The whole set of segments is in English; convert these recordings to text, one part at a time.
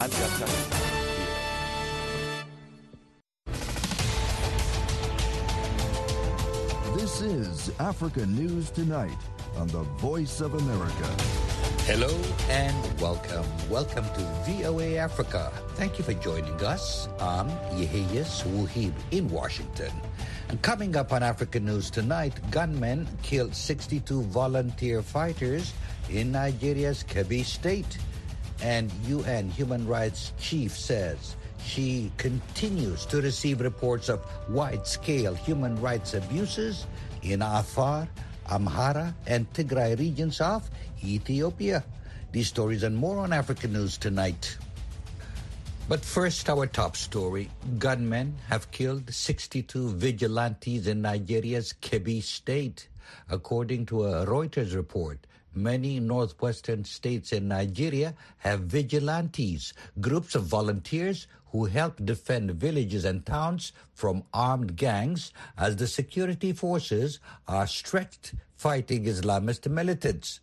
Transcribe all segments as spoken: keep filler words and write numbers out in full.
This is Africa News Tonight on the Voice of America. Hello and welcome. Welcome to V O A Africa. Thank you for joining us. I'm Yehia Wuhib in Washington. And coming up on Africa News Tonight, gunmen killed sixty-two volunteer fighters in Nigeria's Kebbi State. And U N Human Rights Chief says she continues to receive reports of wide-scale human rights abuses in Afar, Amhara, and Tigray regions of Ethiopia. These stories and more on Africa News Tonight. But first, our top story. Gunmen have killed sixty-two vigilantes in Nigeria's Kebbi State. According to a Reuters report, many northwestern states in Nigeria have vigilantes, groups of volunteers who help defend villages and towns from armed gangs as the security forces are stretched fighting Islamist militants.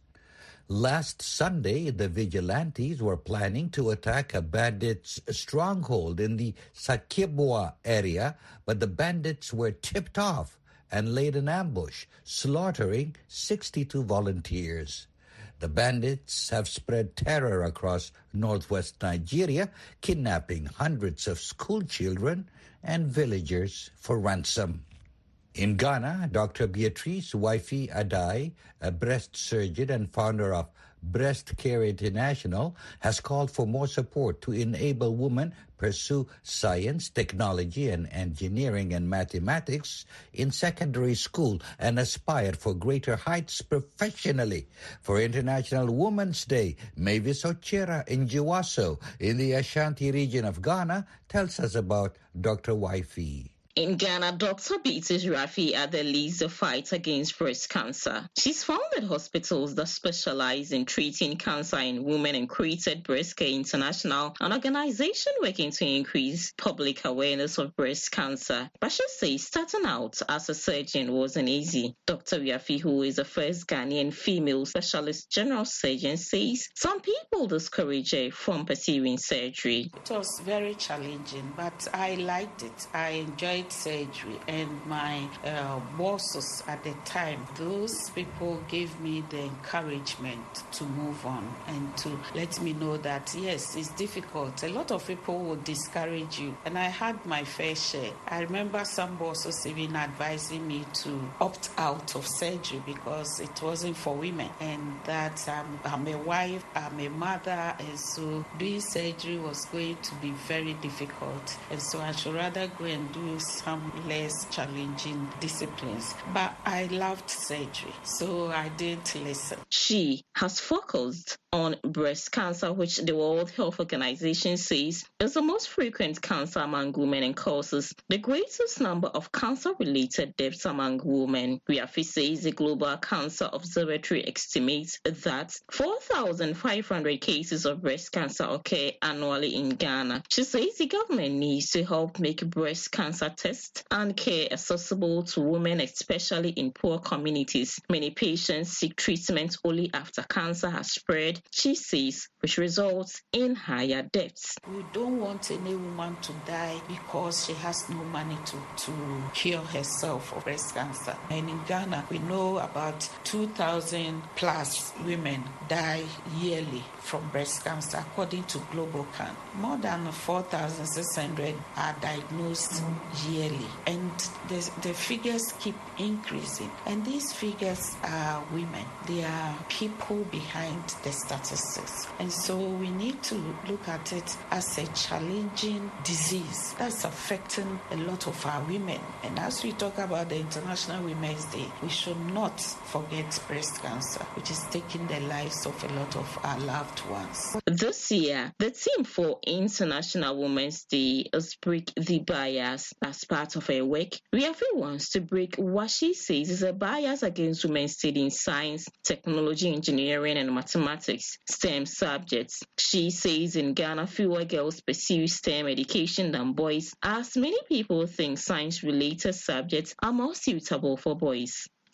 Last Sunday, the vigilantes were planning to attack a bandits' stronghold in the Sakibwa area, but the bandits were tipped off and laid an ambush, slaughtering sixty-two volunteers. The bandits have spread terror across northwest Nigeria, kidnapping hundreds of school children and villagers for ransom. In Ghana, Doctor Beatrice Wifey Adai, a breast surgeon and founder of Breast Care International, has called for more support to enable women pursue science, technology, and engineering and mathematics in secondary school and aspire for greater heights professionally. For International Women's Day, Mavis Ochera Njiwaso in the Ashanti region of Ghana tells us about Doctor Wifey. In Ghana, Doctor Beatrice Rafi Adai leads the fight against breast cancer. She's founded hospitals that specialize in treating cancer in women and created Breast Care International, an organization working to increase public awareness of breast cancer. But she says starting out as a surgeon wasn't easy. Doctor Rafi, who is the first Ghanaian female specialist general surgeon, says some people discourage her from pursuing surgery. It was very challenging, but I liked it. I enjoyed surgery, and my uh, bosses at the time, those people gave me the encouragement to move on and to let me know that yes, it's difficult. A lot of people will discourage you, and I had my fair share. I remember some bosses even advising me to opt out of surgery because it wasn't for women, and that um, I'm a wife, I'm a mother, and so doing surgery was going to be very difficult, and so I should rather go and do some less challenging disciplines. But I loved surgery, so I didn't listen. She has focused on breast cancer, which the World Health Organization says is the most frequent cancer among women and causes the greatest number of cancer-related deaths among women. Rafi says the Global Cancer Observatory estimates that four thousand five hundred cases of breast cancer occur annually in Ghana. She says the government needs to help make breast cancer tests and care accessible to women, especially in poor communities. Many patients seek treatment only after cancer has spread, she says, which results in higher deaths. We don't want any woman to die because she has no money to, to cure herself of breast cancer. And in Ghana, we know about two thousand plus women die yearly from breast cancer, according to GlobalCan. More than four thousand six hundred are diagnosed yearly, and the, the figures keep increasing. And these figures are women. They are people behind the statistics. And so we need to look at it as a challenging disease that's affecting a lot of our women. And as we talk about the International Women's Day, we should not forget breast cancer, which is taking the lives of a lot of our loved ones. This year, the theme for International Women's Day is Break the Bias. As part of her work, Rafi wants to break what she says is a bias against women studying science, technology, engineering, and mathematics, STEM subjects. She says in Ghana, fewer girls pursue STEM education than boys, as many people think science-related subjects are more suitable for boys.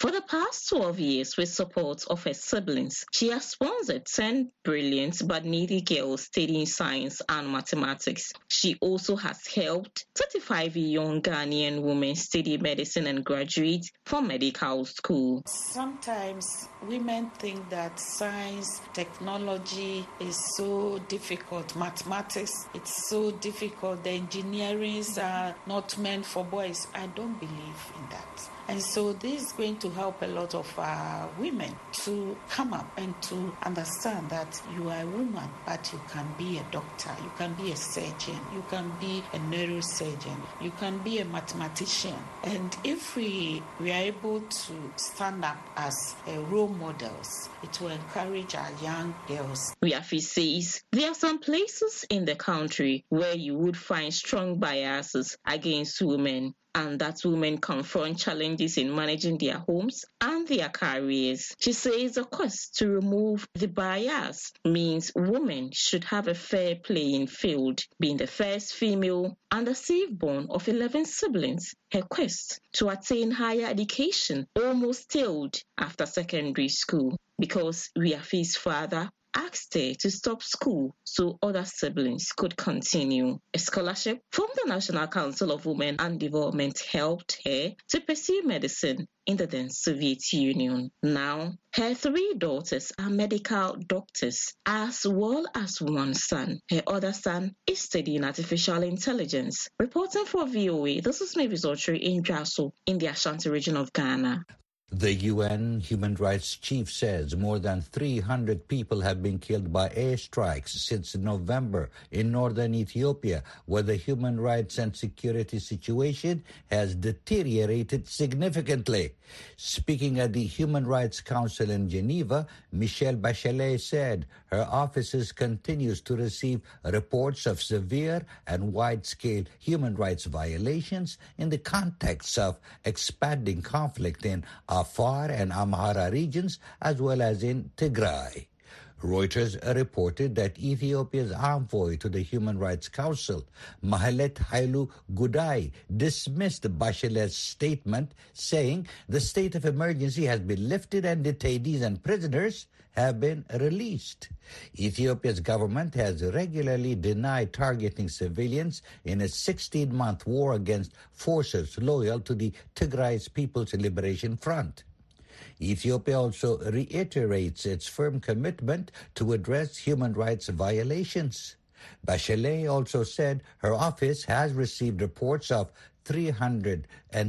For the past twelve years, with support of her siblings, she has sponsored ten brilliant but needy girls studying science and mathematics. She also has helped thirty-five young Ghanaian women study medicine and graduate from medical school. Sometimes women think that science, technology is so difficult. Mathematics, it's so difficult. The engineerings are not meant for boys. I don't believe in that. And so this is going to help a lot of uh, women to come up and to understand that you are a woman, but you can be a doctor, you can be a surgeon, you can be a neurosurgeon, you can be a mathematician. And if we, we are able to stand up as uh, role models, it will encourage our young girls. Wiafi says there are some places in the country where you would find strong biases against women, and that women confront challenges in managing their homes and their careers. She says the quest to remove the bias means women should have a fair playing field. Being the first female and the safe-born of eleven siblings, her quest to attain higher education almost failed after secondary school because Wiafi's father asked her to stop school so other siblings could continue. A scholarship from the National Council of Women and Development helped her to pursue medicine in the then Soviet Union. Now, her three daughters are medical doctors, as well as one son. Her other son is studying artificial intelligence. Reporting for V O A, this is Mavis Autry in Draso in the Ashanti region of Ghana. The U N Human Rights Chief says more than three hundred people have been killed by airstrikes since November in northern Ethiopia, where the human rights and security situation has deteriorated significantly. Speaking at the Human Rights Council in Geneva, Michelle Bachelet said her office continues to receive reports of severe and wide-scale human rights violations in the context of expanding conflict in Afar and Amhara regions, as well as in Tigray. Reuters reported that Ethiopia's envoy to the Human Rights Council, Mahalet Hailu Gudai, dismissed Bachelet's statement, saying the state of emergency has been lifted and detainees and prisoners have been released. Ethiopia's government has regularly denied targeting civilians in a sixteen-month war against forces loyal to the Tigray People's Liberation Front. Ethiopia also reiterates its firm commitment to address human rights violations. Bachelet also said her office has received reports of three hundred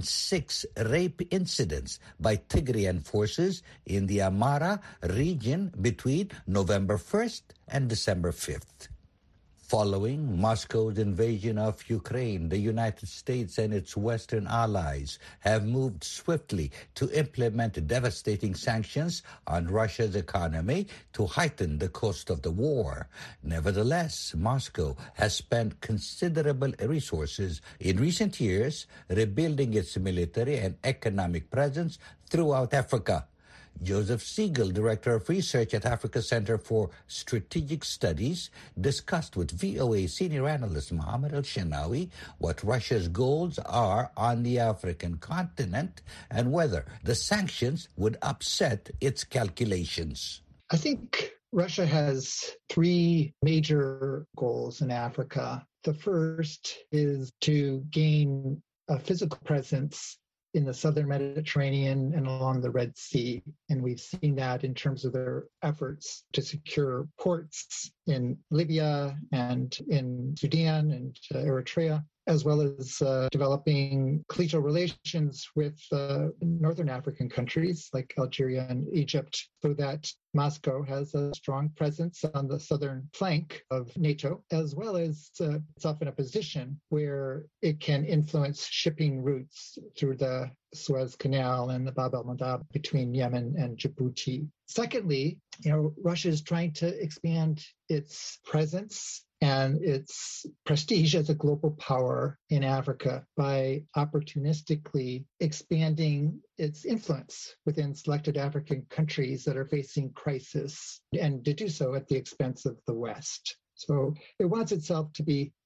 six rape incidents by Tigrayan forces in the Amhara region between November first and December fifth. Following Moscow's invasion of Ukraine, the United States and its Western allies have moved swiftly to implement devastating sanctions on Russia's economy to heighten the cost of the war. Nevertheless, Moscow has spent considerable resources in recent years rebuilding its military and economic presence throughout Africa. Joseph Siegel, Director of Research at Africa Center for Strategic Studies, discussed with V O A senior analyst Mohammed El-Shenawi what Russia's goals are on the African continent and whether the sanctions would upset its calculations. I think Russia has three major goals in Africa. The first is to gain a physical presence in the southern Mediterranean and along the Red Sea. And we've seen that in terms of their efforts to secure ports in Libya and in Sudan and uh, Eritrea, as well as uh, developing collegial relations with uh, northern African countries like Algeria and Egypt, so that Moscow has a strong presence on the southern flank of NATO, as well as uh, it's often a position where it can influence shipping routes through the Suez Canal and the Bab el-Mandab between Yemen and Djibouti. Secondly, you know, Russia is trying to expand its presence and its prestige as a global power in Africa by opportunistically expanding its influence within selected African countries that are facing crisis, and to do so at the expense of the West. So it wants itself to be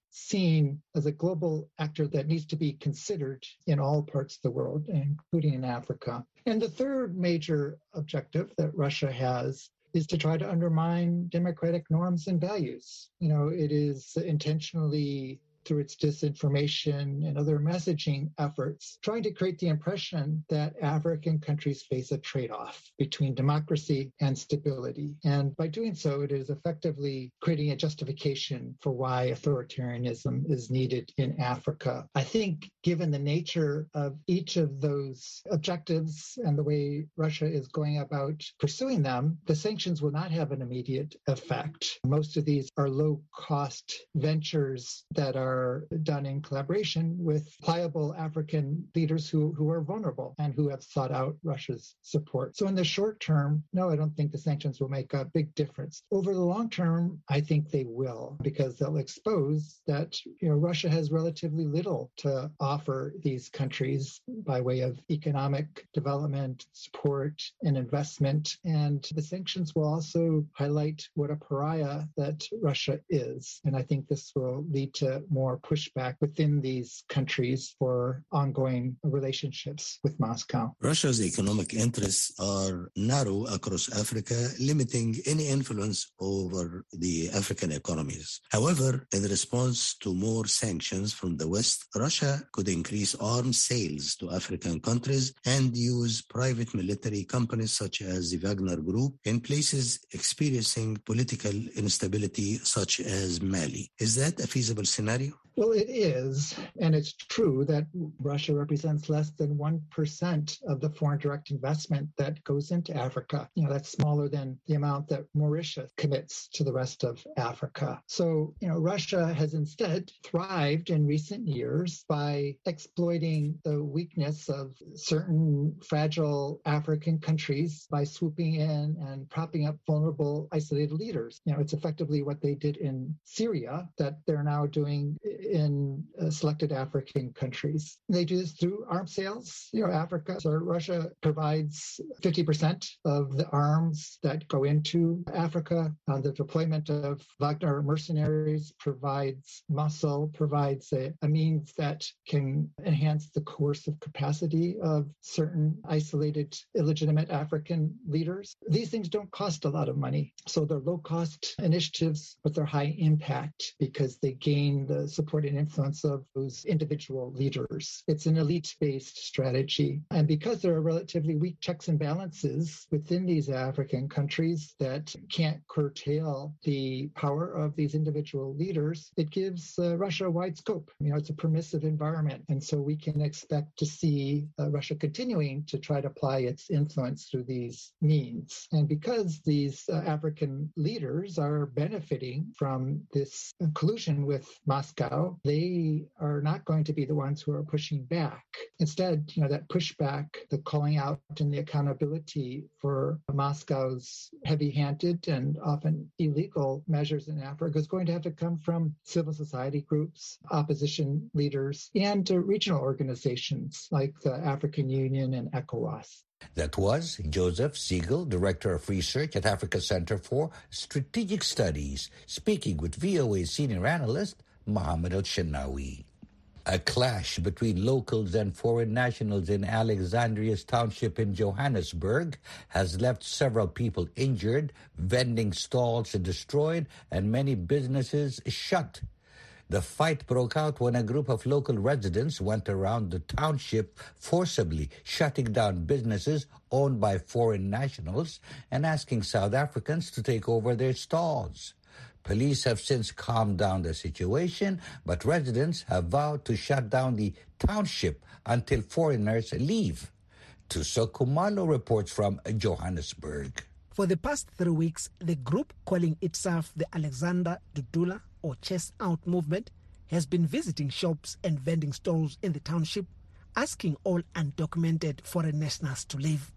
seen as a global actor that needs to be considered in all parts of the world, including in Africa. And the third major objective that Russia has is to try to undermine democratic norms and values. You know, it is intentionally, through its disinformation and other messaging efforts, trying to create the impression that African countries face a trade-off between democracy and stability. And by doing so, it is effectively creating a justification for why authoritarianism is needed in Africa. I think given the nature of each of those objectives and the way Russia is going about pursuing them, the sanctions will not have an immediate effect. Most of these are low-cost ventures that are are done in collaboration with pliable African leaders who, who are vulnerable and who have sought out Russia's support. So in the short term, no, I don't think the sanctions will make a big difference. Over the long term, I think they will, because they'll expose that, you know, Russia has relatively little to offer these countries by way of economic development, support, and investment. And the sanctions will also highlight what a pariah that Russia is. And I think this will lead to more more pushback within these countries for ongoing relationships with Moscow. Russia's economic interests are narrow across Africa, limiting any influence over the African economies. However, in response to more sanctions from the West, Russia could increase arms sales to African countries and use private military companies such as the Wagner Group in places experiencing political instability such as Mali. Is that a feasible scenario? Well, it is, and it's true that Russia represents less than one percent of the foreign direct investment that goes into Africa. You know, that's smaller than the amount that Mauritius commits to the rest of Africa. So, you know, Russia has instead thrived in recent years by exploiting the weakness of certain fragile African countries by swooping in and propping up vulnerable, isolated leaders. You know, it's effectively what they did in Syria that they're now doing in uh, selected African countries. They do this through arms sales. You know, Africa, so Russia provides fifty percent of the arms that go into Africa. Uh, the deployment of Wagner mercenaries provides muscle, provides a, a means that can enhance the coercive capacity of certain isolated, illegitimate African leaders. These things don't cost a lot of money. So they're low-cost initiatives, but they're high impact because they gain the support and influence of those individual leaders. It's an elite-based strategy. And because there are relatively weak checks and balances within these African countries that can't curtail the power of these individual leaders, it gives uh, Russia a wide scope. You know, it's a permissive environment. And so we can expect to see uh, Russia continuing to try to apply its influence through these means. And because these uh, African leaders are benefiting from this collusion with Moscow, they are not going to be the ones who are pushing back. Instead, you know, that pushback, the calling out and the accountability for Moscow's heavy-handed and often illegal measures in Africa is going to have to come from civil society groups, opposition leaders, and uh, regional organizations like the African Union and ECOWAS. That was Joseph Siegel, Director of Research at Africa Center for Strategic Studies, speaking with V O A senior analyst Mohammed El-Shenawi. A clash between locals and foreign nationals in Alexandria's township in Johannesburg has left several people injured, vending stalls destroyed, and many businesses shut. The fight broke out when a group of local residents went around the township forcibly shutting down businesses owned by foreign nationals and asking South Africans to take over their stalls. Police have since calmed down the situation, but residents have vowed to shut down the township until foreigners leave. Tuso Kumalo reports from Johannesburg. For the past three weeks, the group calling itself the Alexander Dudula or Chase Out movement has been visiting shops and vending stalls in the township, asking all undocumented foreign nationals to leave.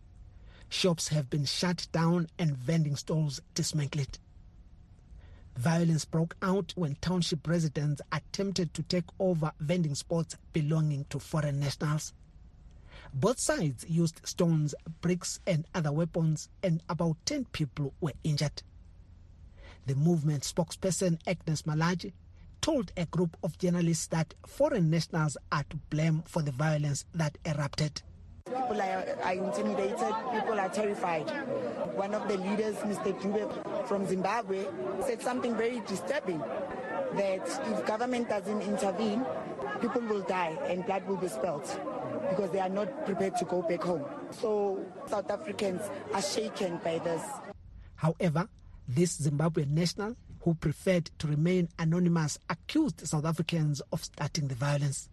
Shops have been shut down and vending stalls dismantled. Violence broke out when township residents attempted to take over vending spots belonging to foreign nationals. Both sides used stones, bricks, and other weapons, and about ten people were injured. The movement spokesperson Agnes Malaji told a group of journalists that foreign nationals are to blame for the violence that erupted. People are, are intimidated, people are terrified. One of the leaders, Mister Dube from Zimbabwe, said something very disturbing, that if government doesn't intervene, people will die and blood will be spilled because they are not prepared to go back home. So South Africans are shaken by this. However, this Zimbabwean national, who preferred to remain anonymous, accused South Africans of starting the violence.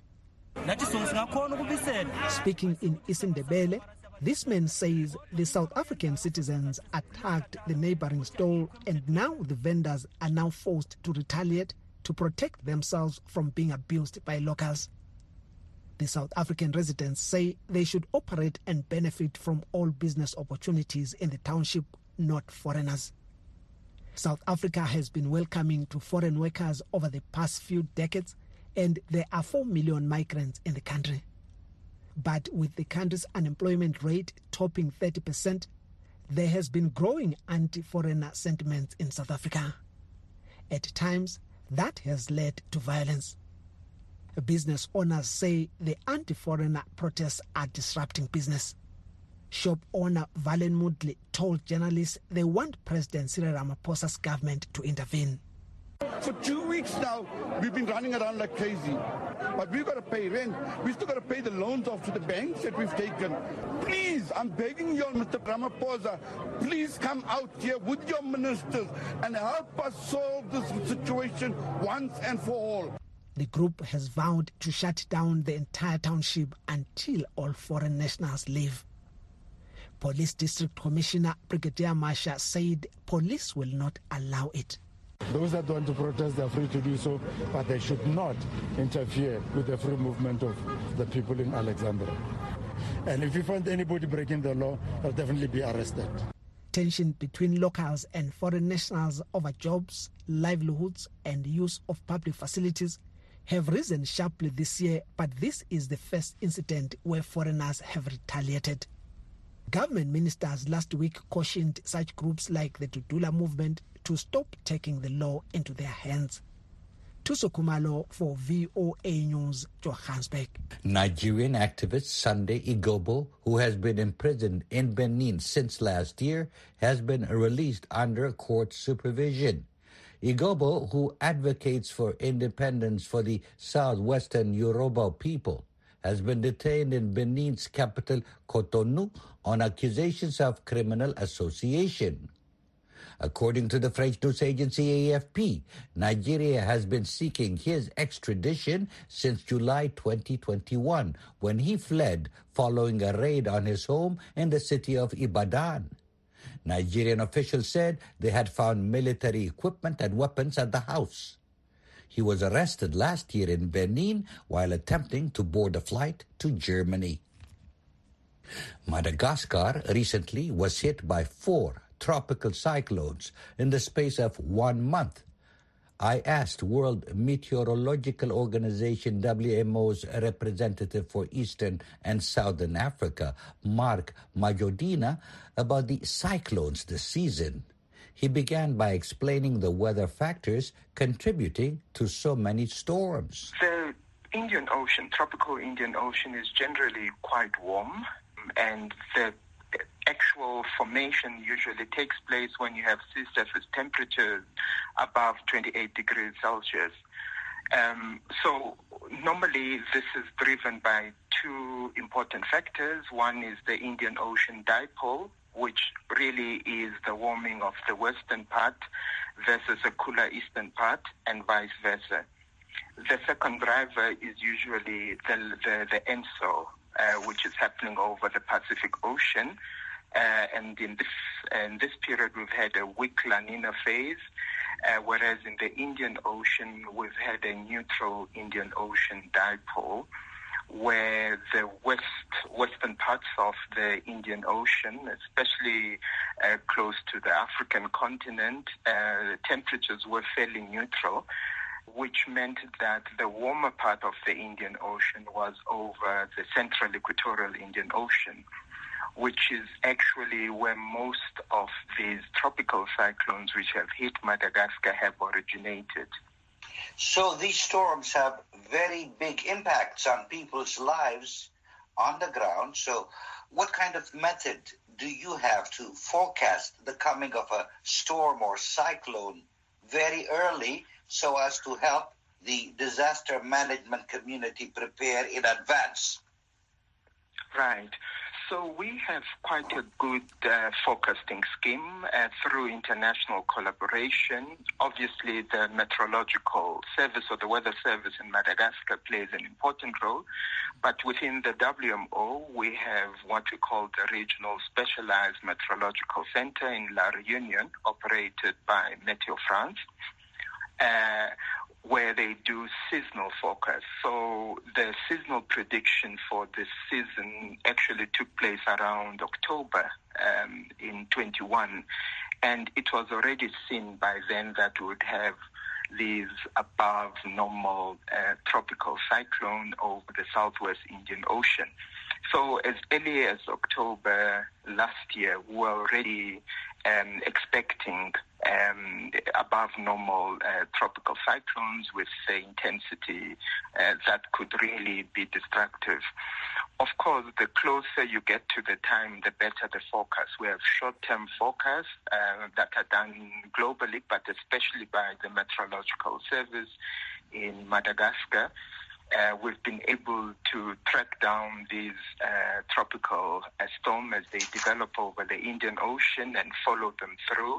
Speaking in Isindebele, this man says the South African citizens attacked the neighboring stall and now the vendors are now forced to retaliate to protect themselves from being abused by locals. The South African residents say they should operate and benefit from all business opportunities in the township, not foreigners. South Africa has been welcoming to foreign workers over the past few decades, and there are four million migrants in the country. But with the country's unemployment rate topping thirty percent, there has been growing anti-foreigner sentiment in South Africa. At times, that has led to violence. Business owners say the anti-foreigner protests are disrupting business. Shop owner Valen Mudli told journalists they want President Cyril Ramaphosa's government to intervene. For two weeks now, we've been running around like crazy. But we've got to pay rent. We've still got to pay the loans off to the banks that we've taken. Please, I'm begging you, Mister Ramaphosa, please come out here with your ministers and help us solve this situation once and for all. The group has vowed to shut down the entire township until all foreign nationals leave. Police District Commissioner Brigadier Masha said police will not allow it. Those that want to protest are free to do so, but they should not interfere with the free movement of the people in Alexandra. And if you find anybody breaking the law, they'll definitely be arrested. Tension between locals and foreign nationals over jobs, livelihoods, and use of public facilities have risen sharply this year, but this is the first incident where foreigners have retaliated. Government ministers last week cautioned such groups like the Dudula movement to stop taking the law into their hands. Tuso Kumalo for V O A News, Johannesburg. Nigerian activist Sunday Igboho, who has been imprisoned in Benin since last year, has been released under court supervision. Igboho, who advocates for independence for the southwestern Yoruba people, has been detained in Benin's capital, Cotonou, on accusations of criminal association. According to the French news agency A F P, Nigeria has been seeking his extradition since July twenty twenty-one, when he fled following a raid on his home in the city of Ibadan. Nigerian officials said they had found military equipment and weapons at the house. He was arrested last year in Benin while attempting to board a flight to Germany. Madagascar recently was hit by four tropical cyclones in the space of one month. I asked World Meteorological Organization W M O's representative for Eastern and Southern Africa, Mark Majodina, about the cyclones this season. He began by explaining the weather factors contributing to so many storms. The Indian Ocean, tropical Indian Ocean, is generally quite warm, and the actual formation usually takes place when you have sea surface temperatures above twenty-eight degrees Celsius. Um, so normally this is driven by two important factors. One is the Indian Ocean dipole, which really is the warming of the western part versus a cooler eastern part, and vice versa. The second driver is usually the the, the ENSO, uh, which is happening over the Pacific Ocean. Uh, and in this in this period, we've had a weak La Nina phase, uh, whereas in the Indian Ocean, we've had a neutral Indian Ocean dipole, where the west western parts of the Indian Ocean, especially uh, close to the African continent, uh, temperatures were fairly neutral, which meant that the warmer part of the Indian Ocean was over the central equatorial Indian Ocean, which is actually where most of these tropical cyclones which have hit Madagascar have originated. So these storms have very big impacts on people's lives on the ground. So what kind of method do you have to forecast the coming of a storm or cyclone very early so as to help the disaster management community prepare in advance? Right. So we have quite a good uh, forecasting scheme uh, through international collaboration. Obviously, the meteorological service or the weather service in Madagascar plays an important role. But within the W M O, we have what we call the Regional Specialized Meteorological Center in La Réunion, operated by Météo France. Uh, where they do seasonal forecasts. So the seasonal prediction for this season actually took place around October um, in twenty-one. And it was already seen by then that we would have these above normal uh, tropical cyclone over the southwest Indian Ocean. So as early as October last year, we were already um, expecting um, above normal uh, tropical cyclones with uh, intensity uh, that could really be destructive. Of course, the closer you get to the time, the better the forecast. We have short-term forecasts uh, that are done globally, but especially by the Meteorological Service in Madagascar. Uh, we've been able to track down these uh, tropical uh, storms as they develop over the Indian Ocean and follow them through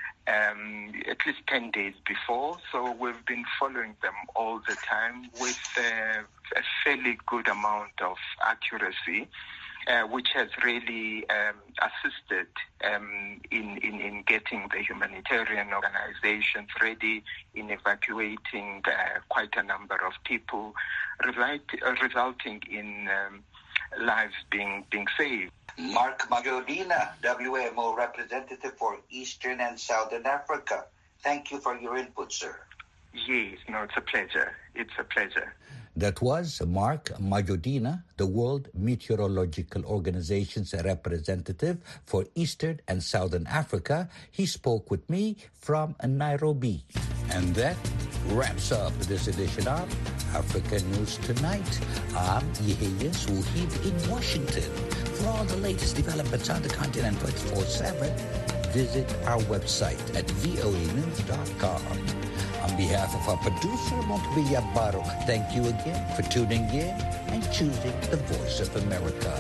um, at least ten days before. So we've been following them all the time with uh, a fairly good amount of accuracy, uh, which has really um, assisted um, in, in, in getting the humanitarian organizations ready, in evacuating uh, quite a number of people, result, uh, resulting in um, lives being, being saved. Mark Majodina, W M O representative for Eastern and Southern Africa. Thank you for your input, sir. Yes, no, it's a pleasure. It's a pleasure. That was Mark Majodina, the World Meteorological Organization's representative for Eastern and Southern Africa. He spoke with me from Nairobi. And that wraps up this edition of Africa News Tonight. I'm Yehia Suhib in Washington. For all the latest developments on the continent twenty-four seven, visit our website at V O A news dot com. On behalf of our producer, Monkbiya Barok, thank you again for tuning in and choosing the Voice of America.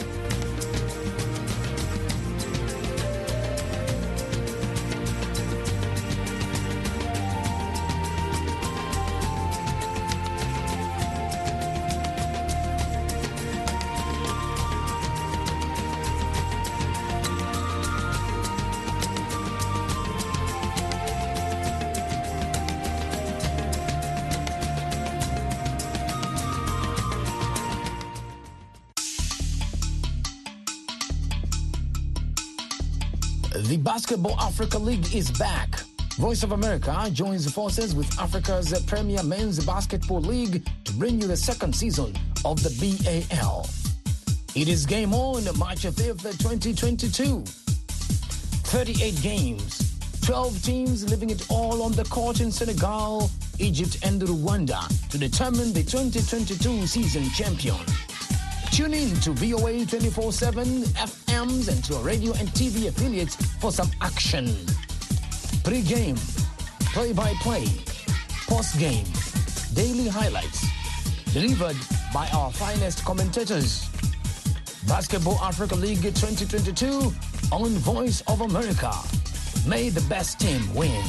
The Basketball Africa League is back. Voice of America joins forces with Africa's premier men's basketball league to bring you the second season of the B A L. It is game on March fifth, twenty twenty-two. thirty-eight games, twelve teams leaving it all on the court in Senegal, Egypt, and Rwanda to determine the twenty twenty-two season champion. Tune in to V O A twenty-four seven F Ms and to our radio and T V affiliates for some action. Pre-game, play-by-play, post-game, daily highlights, delivered by our finest commentators. Basketball Africa League twenty twenty-two on Voice of America. May the best team win.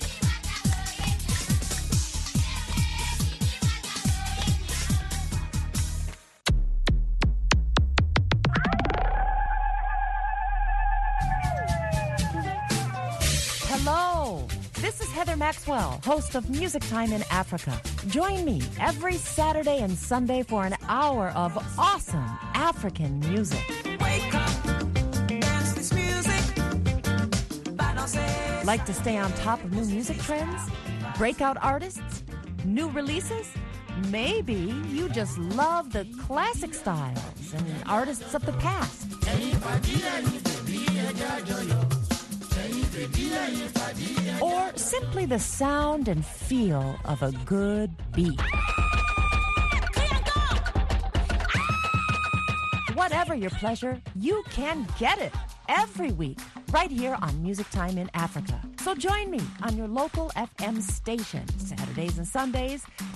Maxwell, host of Music Time in Africa. Join me every Saturday and Sunday for an hour of awesome African music. Wake up, dance this music. Like to stay on top of new music trends? Breakout artists? New releases? Maybe you just love the classic styles and artists of the past. or simply the sound and feel of a good beat. Whatever your pleasure, you can get it every week right here on Music Time in Africa. So join me on your local F M station Saturdays and Sundays